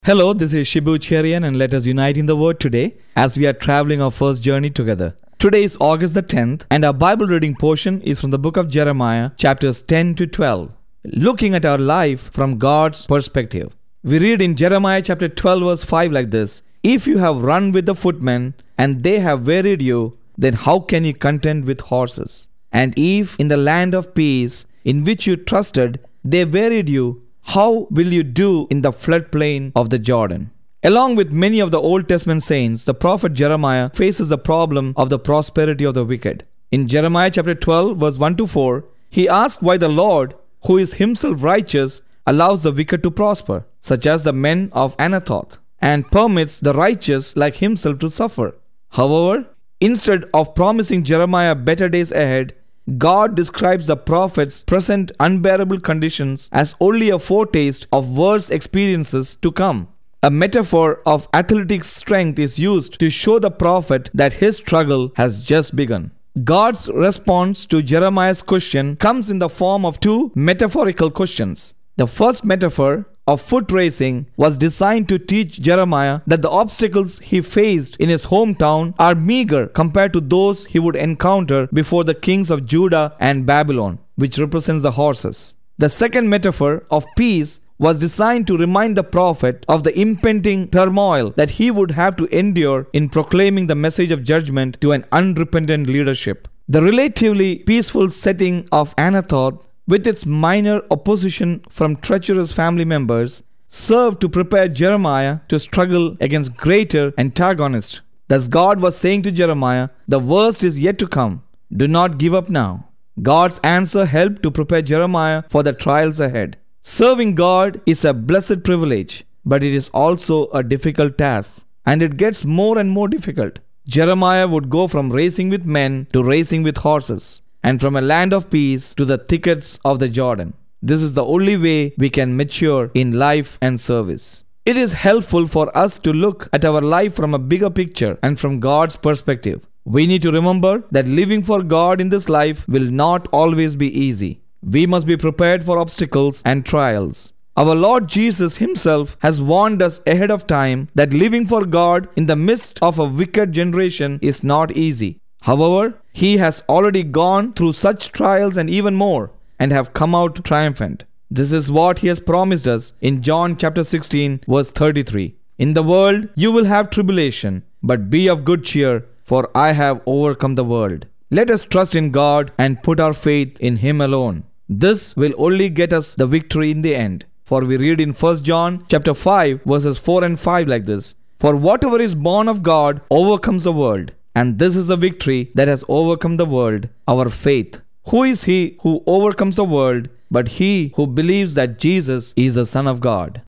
Hello, this is Shibu Cherian, and let us unite in the Word today as we are traveling our first journey together. Today is August the 10th, and our Bible reading portion is from the book of Jeremiah, chapters 10 to 12, looking at our life from God's perspective. We read in Jeremiah chapter 12 verse 5 like this: "If you have run with the footmen, and they have wearied you, then how can you contend with horses? And if in the land of peace, in which you trusted, they wearied you, how will you do in the floodplain of the Jordan?" Along with many of the Old Testament saints, the prophet Jeremiah faces the problem of the prosperity of the wicked. In Jeremiah chapter 12, verse 1 to 4, he asks why the Lord, who is himself righteous, allows the wicked to prosper, such as the men of Anathoth, and permits the righteous like himself to suffer. However, instead of promising Jeremiah better days ahead, God describes the prophet's present unbearable conditions as only a foretaste of worse experiences to come. A metaphor of athletic strength is used to show the prophet that his struggle has just begun. God's response to Jeremiah's question comes in the form of two metaphorical questions. The first metaphor of foot racing was designed to teach Jeremiah that the obstacles he faced in his hometown are meager compared to those he would encounter before the kings of Judah and Babylon, which represents the horses. The second metaphor of peace was designed to remind the prophet of the impending turmoil that he would have to endure in proclaiming the message of judgment to an unrepentant leadership. The relatively peaceful setting of Anathoth, with its minor opposition from treacherous family members, served to prepare Jeremiah to struggle against greater antagonists. Thus God was saying to Jeremiah, the worst is yet to come. Do not give up now. God's answer helped to prepare Jeremiah for the trials ahead. Serving God is a blessed privilege, but it is also a difficult task, and it gets more and more difficult. Jeremiah would go from racing with men to racing with horses, and from a land of peace to the thickets of the Jordan. This is the only way we can mature in life and service. It is helpful for us to look at our life from a bigger picture and from God's perspective. We need to remember that living for God in this life will not always be easy. We must be prepared for obstacles and trials. Our Lord Jesus himself has warned us ahead of time that living for God in the midst of a wicked generation is not easy. However, he has already gone through such trials and even more, and have come out triumphant. This is what he has promised us in John chapter 16 verse 33. "In the world you will have tribulation, but be of good cheer, for I have overcome the world." Let us trust in God and put our faith in him alone. This will only get us the victory in the end. For we read in 1 John chapter 5 verses 4 and 5 like this: "For whatever is born of God overcomes the world. And this is the victory that has overcome the world, our faith. Who is he who overcomes the world but he who believes that Jesus is the Son of God?"